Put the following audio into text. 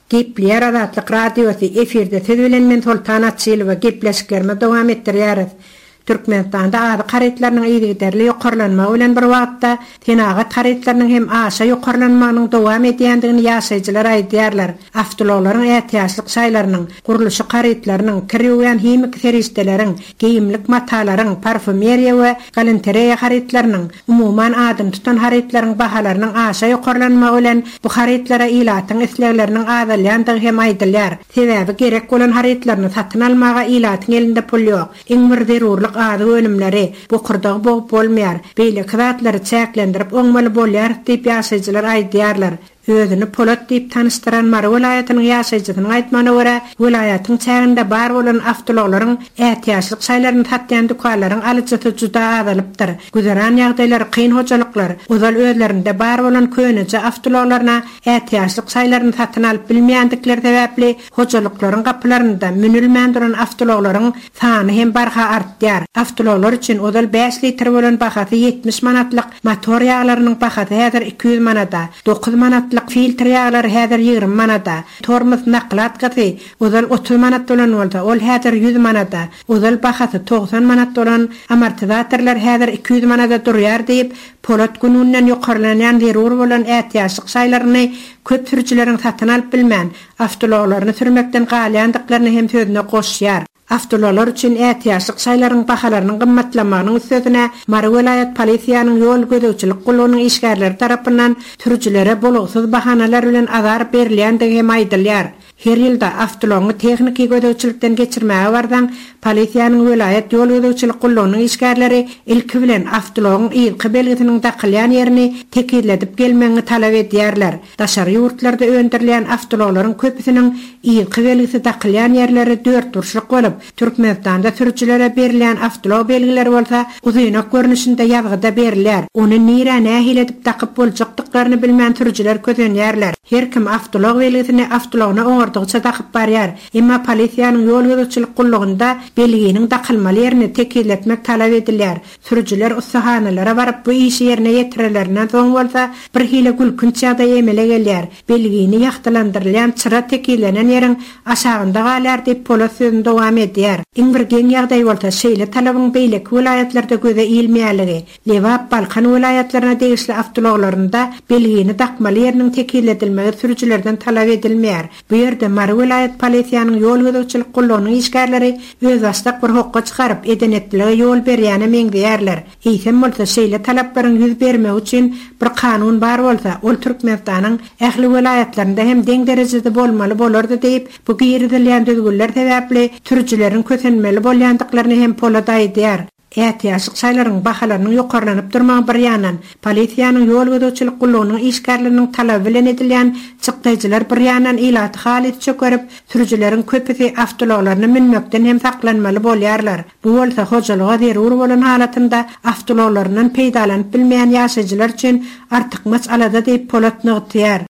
Gepler adatlyk radiosu efirde tüdülenmen Sultanat Silva gepleşiklerine dowam etdirýär. Türkmenistanda ady garetlarynyň ýygyderli ýokarlanma bilen bir wagtda tenagat garetlarynyň hem aşa ýokarlanmanyň dowam edýändigini ýaşaýjylar aýdýarlar. Avtologlaryň ähtiýaçlyk şaýlarynyň, guruluşy garetlarynyň, kirýän hemik feristeleriň, geyimlik matalaryň, parfümeriýa we galanteriýa garetlarynyň, umumyň adym tutan garetlaryň bahalarynyň aşa ýokarlanma bilen bu garetlara ilatyň islegleriniň azalýandygy hem aýdylýar. Sebäbi gerek bolan garetlaryny satyn almaga ilatyň elinde pul ýok. Iň bir zerurlyk ady önümleri bu kurdagy bolup bolmaýar. Beýle kıratları çäklendirip oňmaly bolýar diýip ýaşaýjylar aýdýarlar. Özüni Polat diýip tanıştyran Mara welaýatynyň ýaşaýjynyň aýtmana görä, welaýatyň çäginde bar bolan avtologlaryň ähtiýaçlyk şaýlaryny satýan dükkanlaryň alyjy juda azalypdyr. Güzeran ýagdaýlar, kyn hojalyklar, ozal özlerinde bar bolan köneje avtologlaryna ähtiýaçlyk şaýlaryny satyn alyp bilmeýändikleri sebäpli hojalyklaryň gaplarynda münülmän duran avtologlaryň sany hem barha artýar. Avtologlar üçin ozal 5 litr bolan bahasy 70 manatlyk motor ýağlarynyň bahasy häzir 200 manata, 9 manatlyk filtr ýağlary häzir 20 manata, tormuz naklat gaty ozal 30 manat bolan bolsa, ol häzir 100 manata, ozal bahasy 90 manat bolan amortizatorlar häzir 200 manata durýar diýip Polat gününden ýokarlanan zerur bolan ähtiýaçlyk şaýlaryny köp sürüjileriň satyn alyp bilmän avtologlaryny sürmekden galýandyklaryny hem sözüne goşýar. Avtologlar üçin ähtiýaçlyk şaýlaryň bahalarynyň gymmatlamagynyň üstüne Mara welaýat polisiýanyň ýol gözegçilik gulunyň işgärleri tarapyndan sürüjilere bolugsyz bahanalar bilen azar berilýändigi hem aýdylýar. Her ýylda avtology tehnik gözegçilikden geçirmäge bardan polisiýanyň welaýat ýol gözegçilik gulunyň işgärleri ilki bilen avtologyň ýylky belgisiniň dakylýan ýerini tekirledip gelmegi talap edýärler. Daşary ýurtlarda öndürilýän avtologlaryň köpüsiniň ýylky belgisi dakylýan ýerleri 4 burçluk bolup, Türkmenistanda sürüjilere berilýän avtolog belgileri bolsa uzynak görnüşinde ýazgyda berilýär. Ony nire nähil edip takyp boljakdyklaryny bilmän sürüjiler közenýärler. Her kim avtolog belgisini avtologyna oňardygça takyp barýar. Emma polisiýanyň ýol gözegçilik gulugynda belginiň dakylmaly ýerini tekirletmek talap edilýär. Sürüjiler ussahanalara baryp bu işi ýerine ýetirilerinden soň bolsa bir hile gülkünç ýagdaý emele gelýär. Belgini ýagtylandyrylýan çıra tekirlenen ýeriň aşagynda galýar diýip Polat sözünde dowam edýär. Iň bir geň ýagdaý bolsa şeýle talabyň beýleki welaýatlarda göze ilmeýärligi, Lewap, Balkan welaýatlaryna degişli avtologlarynda belgini takmaly ýeriniň tekirletilmegi sürüjilerden talap edilmeýär. Bu ýerde Mara welaýat polisiýanyň ýol gözegçilik gulunyň işgärleri öz astak bir hokka çykaryp edenetligi ýol berýäne meňdýärler. Eýsem bolsa şeýle talaplaryň ýüz bermegi üçin bir kanun bar bolsa, ol Türkmenistanyň ähli welaýatlarynda hem deň derejede bolmaly bolardy diýip bu giýirilýän düzgünler sebäpli sürüjileriň kösenmeli bolýandyklaryny hem Polat aýdýar. Ähtiýaçlyk şaýlaryň bahalarynyň ýokarlanyp durmagy bir ýandan polisiýanyň ýol gözegçilik gulunyň işgärleriniň talaby bilen edilýän çykdyjylar bir ýandan ilaty halat çökerip sürüjileriň köpüsi avtologlaryny minmekden hem saklanmaly bolýarlar. Bu bolsa hojalyga zerur bolan halatynda avtologlarynyň peýdalanyp bilmeýän ýaşaýjylar üçin artyk mas'alada diýip Polat nygtýar.